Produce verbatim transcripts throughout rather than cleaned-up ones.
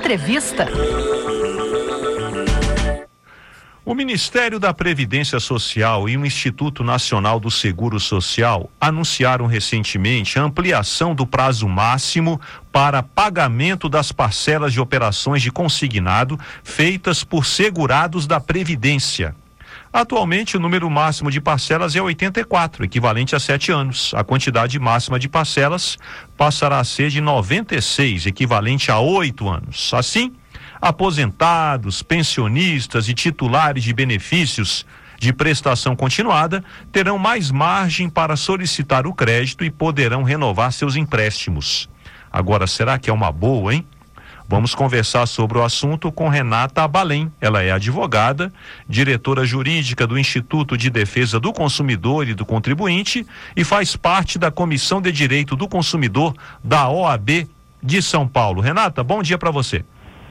Entrevista. O Ministério da Previdência Social e o Instituto Nacional do Seguro Social anunciaram recentemente a ampliação do prazo máximo para pagamento das parcelas de operações de consignado feitas por segurados da Previdência. Atualmente, o número máximo de parcelas é oitenta e quatro, equivalente a sete anos. A quantidade máxima de parcelas passará a ser de noventa e seis, equivalente a oito anos. Assim, aposentados, pensionistas e titulares de benefícios de prestação continuada terão mais margem para solicitar o crédito e poderão renovar seus empréstimos. Agora, será que é uma boa, hein? Vamos conversar sobre o assunto com Renata Abalém. Ela é advogada, diretora jurídica do Instituto de Defesa do Consumidor e do Contribuinte e faz parte da Comissão de Direito do Consumidor da O A B de São Paulo. Renata, bom dia para você.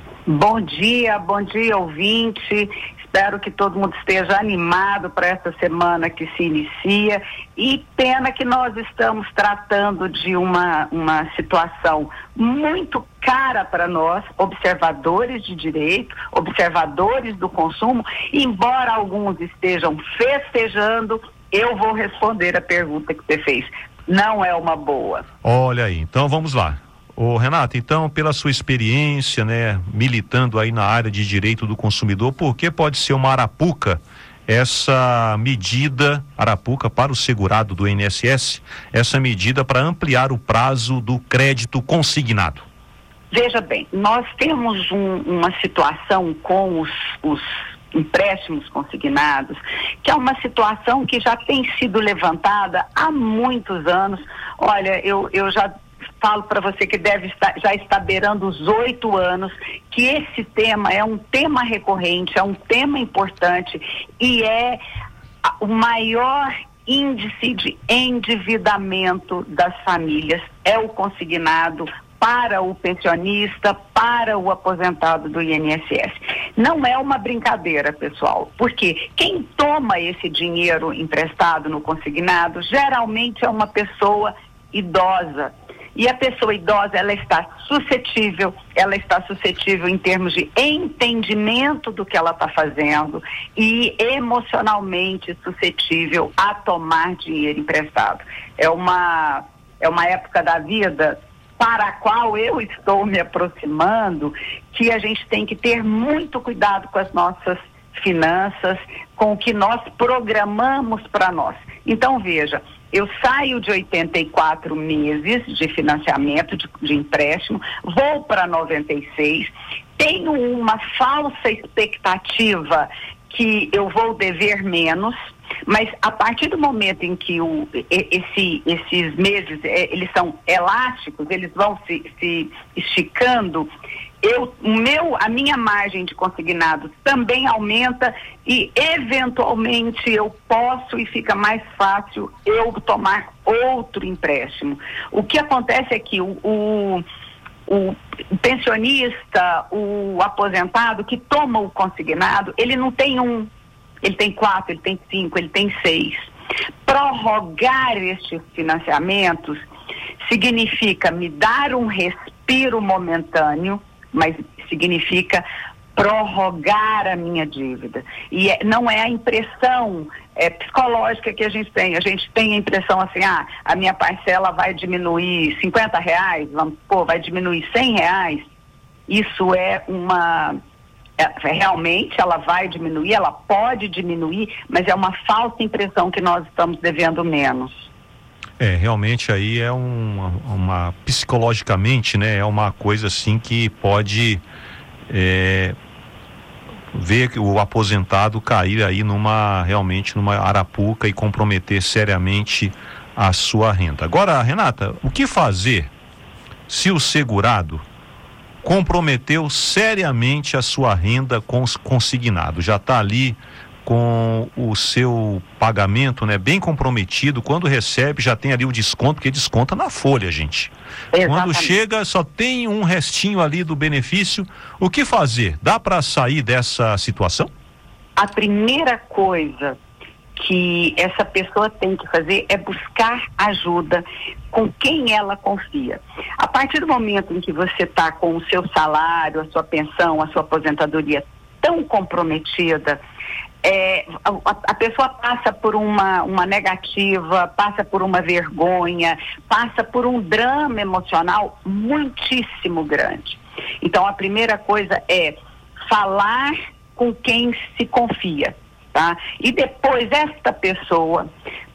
Bom dia, bom dia, ouvinte. Espero que todo mundo esteja animado para essa semana que se inicia. E pena que nós estamos tratando de uma, uma situação muito cara para nós, observadores de direito, observadores do consumo. Embora alguns estejam festejando, eu vou responder a pergunta que você fez. Não é uma boa. Olha aí, então vamos lá. Ô, Renata, então, pela sua experiência, né, militando aí na área de direito do consumidor, por que pode ser uma arapuca essa medida, arapuca para o segurado do I N S S, essa medida para ampliar o prazo do crédito consignado? Veja bem, nós temos um, uma situação com os, os empréstimos consignados, que é uma situação que já tem sido levantada há muitos anos. Olha, eu, eu já falo para você que deve estar, já está beirando os oito anos, que esse tema é um tema recorrente, é um tema importante e é o maior índice de endividamento das famílias, é o consignado para o pensionista, para o aposentado do I N S S. Não é uma brincadeira, pessoal, porque quem toma esse dinheiro emprestado no consignado geralmente é uma pessoa idosa. E a pessoa idosa, ela está suscetível, ela está suscetível em termos de entendimento do que ela está fazendo e emocionalmente suscetível a tomar dinheiro emprestado. É uma, é uma época da vida para a qual eu estou me aproximando, que a gente tem que ter muito cuidado com as nossas finanças, com o que nós programamos para nós. Então, veja, eu saio de oitenta e quatro meses de financiamento, de, de empréstimo, vou para noventa e seis, tenho uma falsa expectativa que eu vou dever menos, mas a partir do momento em que o, esse, esses meses eles são elásticos, eles vão se, se esticando, eu, o meu, a minha margem de consignado também aumenta e eventualmente eu posso e fica mais fácil eu tomar outro empréstimo. O que acontece é que o, o, o pensionista, o aposentado que toma o consignado, ele não tem um, ele tem quatro, ele tem cinco, ele tem seis. Prorrogar estes financiamentos significa me dar um respiro momentâneo, mas significa prorrogar a minha dívida. E é, não é a impressão é, psicológica que a gente tem. A gente tem a impressão assim, ah, a minha parcela vai diminuir cinquenta reais, vamos pôr, vai diminuir cem reais. Isso é uma... É, realmente ela vai diminuir, ela pode diminuir, mas é uma falsa impressão que nós estamos devendo menos. É, realmente aí é uma, uma psicologicamente, né, é uma coisa assim que pode é, ver que o aposentado cair aí numa, realmente numa arapuca e comprometer seriamente a sua renda. Agora, Renata, o que fazer se o segurado comprometeu seriamente a sua renda consignado? Já está ali com o seu pagamento, né, bem comprometido. Quando recebe, já tem ali o desconto, porque desconta na folha, gente. Exatamente. Quando chega, só tem um restinho ali do benefício. O que fazer? Dá para sair dessa situação? A primeira coisa que essa pessoa tem que fazer é buscar ajuda com quem ela confia. A partir do momento em que você está com o seu salário, a sua pensão, a sua aposentadoria tão comprometida, é, a, a pessoa passa por uma, uma negativa, passa por uma vergonha, passa por um drama emocional muitíssimo grande. Então, a primeira coisa é falar com quem se confia, tá? E depois esta pessoa,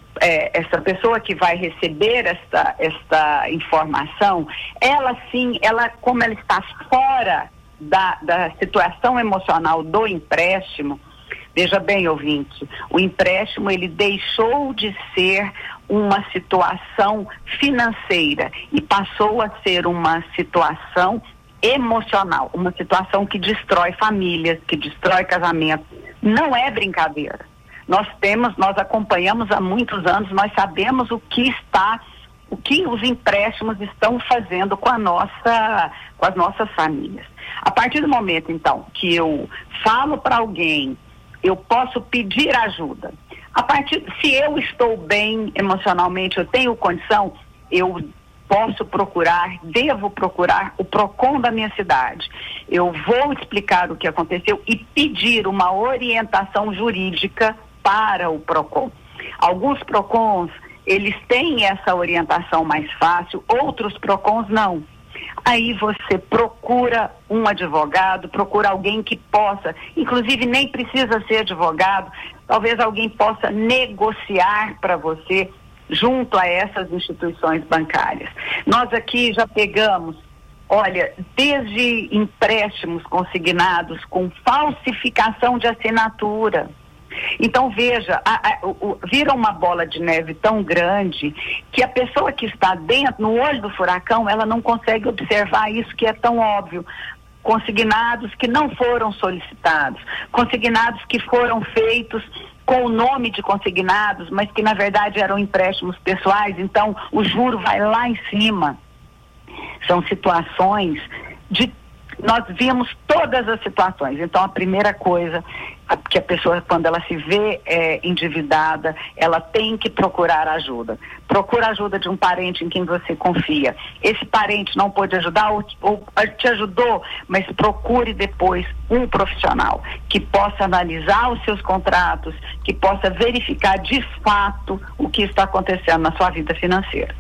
é, essa pessoa que vai receber esta, esta informação, ela sim, ela, como ela está fora da, da situação emocional do empréstimo, veja bem, ouvinte, o empréstimo ele deixou de ser uma situação financeira e passou a ser uma situação emocional, uma situação que destrói famílias, que destrói casamentos. Não é brincadeira. Nós temos, nós acompanhamos há muitos anos, nós sabemos o que está, o que os empréstimos estão fazendo com a nossa, com as nossas famílias. A partir do momento, então, que eu falo para alguém, eu posso pedir ajuda. A partir, se eu estou bem emocionalmente, eu tenho condição, eu posso procurar, devo procurar o PROCON da minha cidade. Eu vou explicar o que aconteceu e pedir uma orientação jurídica para o PROCON. Alguns PROCONs, eles têm essa orientação mais fácil, outros PROCONs não. Aí você procura um advogado, procura alguém que possa, inclusive nem precisa ser advogado, talvez alguém possa negociar para você junto a essas instituições bancárias. Nós aqui já pegamos, olha, desde empréstimos consignados com falsificação de assinatura. Então veja, a, a, o, vira uma bola de neve tão grande que a pessoa que está dentro, no olho do furacão, ela não consegue observar isso que é tão óbvio. Consignados que não foram solicitados, consignados que foram feitos com o nome de consignados, mas que na verdade eram empréstimos pessoais, então o juro vai lá em cima. São situações de... Nós vimos todas as situações. Então, a primeira coisa a, que a pessoa, quando ela se vê é, endividada, ela tem que procurar ajuda. Procura ajuda de um parente em quem você confia. Esse parente não pôde ajudar ou, ou te ajudou, mas procure depois um profissional que possa analisar os seus contratos, que possa verificar de fato o que está acontecendo na sua vida financeira.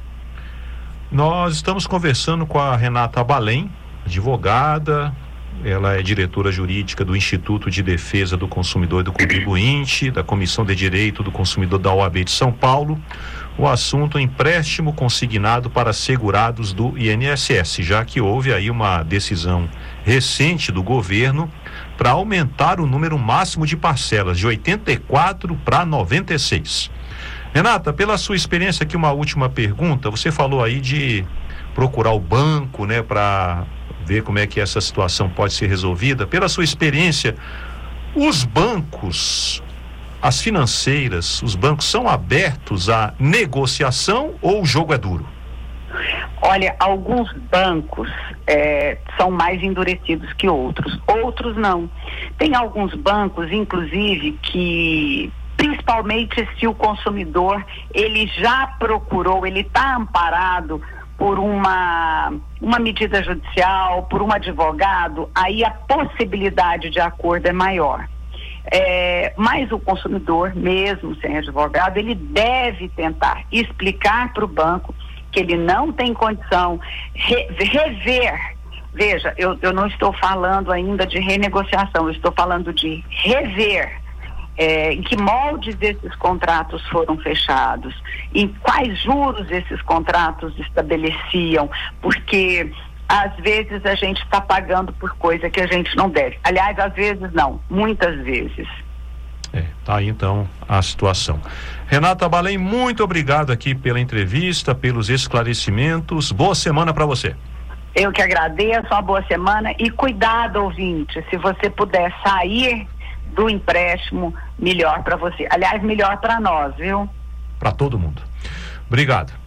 Nós estamos conversando com a Renata Balém, advogada, ela é diretora jurídica do Instituto de Defesa do Consumidor e do Contribuinte, da Comissão de Direito do Consumidor da O A B de São Paulo. O assunto é empréstimo consignado para segurados do I N S S, já que houve aí uma decisão recente do governo para aumentar o número máximo de parcelas de oitenta e quatro para noventa e seis. Renata, pela sua experiência aqui, uma última pergunta. Você falou aí de procurar o banco, né, para ver como é que essa situação pode ser resolvida. Pela sua experiência, os bancos, as financeiras, os bancos são abertos à negociação ou o jogo é duro? Olha, alguns bancos é, são mais endurecidos que outros, outros não. Tem alguns bancos, inclusive, que principalmente se o consumidor ele já procurou, ele está amparado por uma, uma medida judicial, por um advogado, aí a possibilidade de acordo é maior. É, mas o consumidor, mesmo sem advogado, ele deve tentar explicar para o banco que ele não tem condição, re, rever. Veja, eu, eu não estou falando ainda de renegociação, eu estou falando de rever. É, em que moldes esses contratos foram fechados, em quais juros esses contratos estabeleciam, porque às vezes a gente está pagando por coisa que a gente não deve. Aliás, às vezes não, muitas vezes. É, tá aí então a situação. Renata Balém, muito obrigado aqui pela entrevista, pelos esclarecimentos. Boa semana para você. Eu que agradeço, uma boa semana e cuidado, ouvinte, se você puder sair do empréstimo, melhor para você. Aliás, melhor para nós, viu? Para todo mundo. Obrigado.